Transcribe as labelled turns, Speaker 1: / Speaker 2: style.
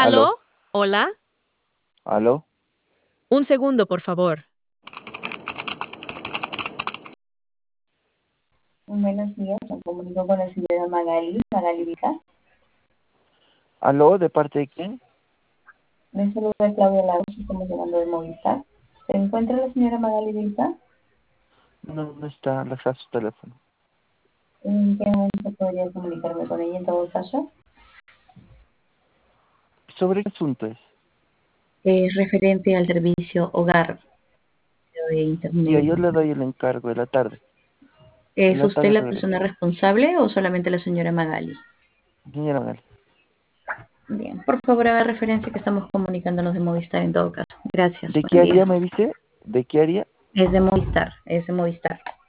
Speaker 1: ¿Aló?
Speaker 2: ¿Aló? ¿Hola?
Speaker 1: ¿Aló?
Speaker 2: Un segundo, por favor.
Speaker 3: Buenos días, me comunico con la señora Magali Vita.
Speaker 1: ¿Aló? ¿De parte de quién?
Speaker 3: Me saluda Claudia Lagos, estamos llamando de Movistar. ¿Se encuentra la señora Magali Vita?
Speaker 1: No, no está, le su teléfono.
Speaker 3: ¿En qué momento podría comunicarme con ella en todo caso?
Speaker 1: ¿Sobre qué asunto es?
Speaker 3: Es referente al servicio hogar de
Speaker 1: Ya,
Speaker 3: Internet.
Speaker 1: yo le doy el encargo de la tarde. En
Speaker 3: ¿Es
Speaker 1: la
Speaker 3: usted
Speaker 1: tarde
Speaker 3: la
Speaker 1: regreso.
Speaker 3: persona responsable o solamente la señora Magali?
Speaker 1: Señora Magali.
Speaker 3: Bien, por favor haga referencia que estamos comunicándonos de Movistar en todo caso. Gracias,
Speaker 1: ¿De qué
Speaker 3: buen
Speaker 1: área
Speaker 3: día.
Speaker 1: me dice? ¿De qué área?
Speaker 3: Es de Movistar, es de Movistar.